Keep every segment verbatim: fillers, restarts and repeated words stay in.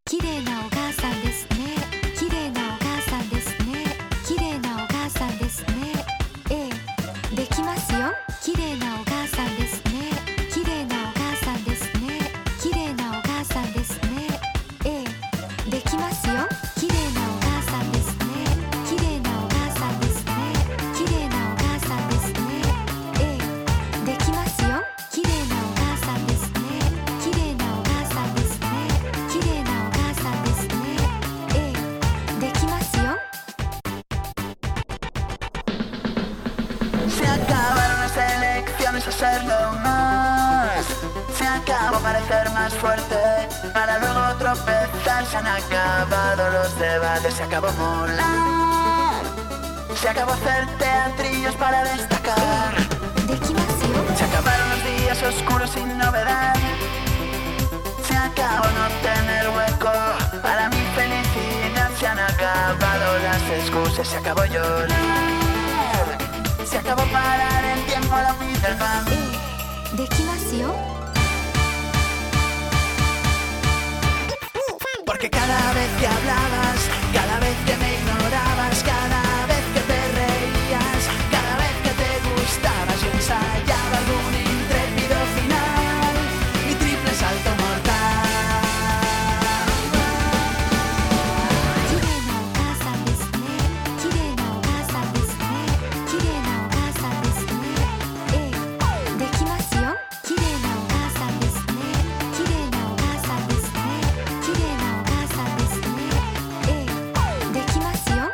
綺麗なお母さんですね。綺麗なお母さんですね。綺麗なお母さんですね。ええ、できますよ。綺麗なお母さんですね。綺麗なお母さんですね。綺麗なお母さんですね。ええ、できますよ。綺麗なお母さんですね。綺麗なお母さんですね。綺麗なお母さんですね。ええ、できますよ。綺麗なお母さんですね。綺麗なお母さんですね。綺麗なお母さんですね。ええ、できますよ。 Se acabaron las elecciones a serlo más. Se acabó parecer más fuerte para luego tropezar. Se han acabado los debates, se acabó molar. Se acabó hacer teatrillos para destacar. できますよ。 Se acabaron los días oscuros sin novedad. Se acabó no tener hueco para mi felicidad. Se han acabado las excusas, se acabó llorar. Se acabó parar el tiempo, la vida, el pan. ええ、できますよ。 Porque cada vez que hablabas, cada vez que me ignorabas, cada vez que te reías, cada vez que te gustabas, yo ensayaba algún intrépido final, mi triple salto mortal. 綺麗なお母さんですね。綺麗なお母さんですね。綺麗なお母さんですね。ええ、できますよ。綺麗なお母さんですね。綺麗なお母さんですね。綺麗なお母さんですね。ええ、できますよ。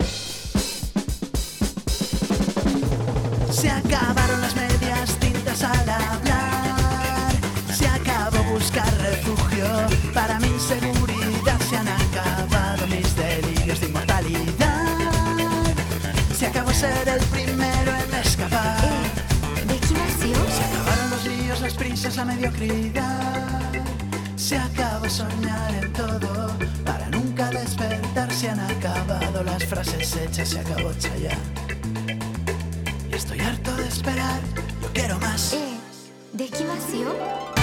Se acabaron las medias tintas al hablar. Se acabó buscar refugio para mi inseguridad. Se han acabado mis delirios de inmortalidad. Se acabó ser el primero en escapar. ええ、できますよ。 Se acabaron los líos, las prisas, la mediocridad. Se acabó soñar en todo para nunca despertar. Se han acabado las frases hechas, se acabó Chayanne. Y estoy harto de esperar, yo quiero más. ええ、できますよ。